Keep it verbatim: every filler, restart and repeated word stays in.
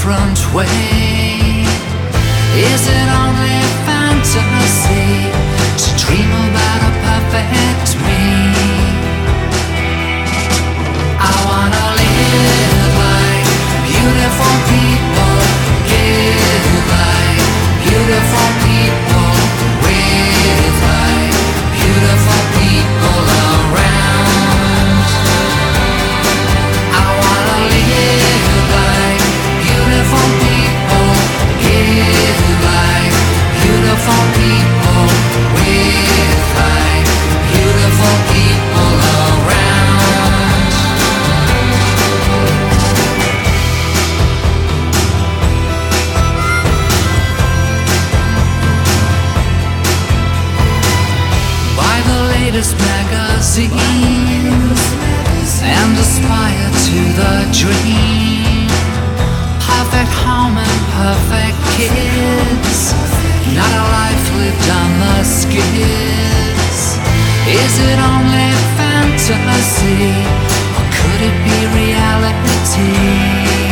different way. Is it only fantasy to dream about a perfect me? I wanna live like beautiful people, give like beautiful people, with like beautiful people around. I wanna live like beautiful people, give like beautiful people, with like beautiful people around. Buy the latest magazines and aspire to the dream. Perfect home and perfect kids, not a life lived on the skids. Is it only fantasy, or could it be reality?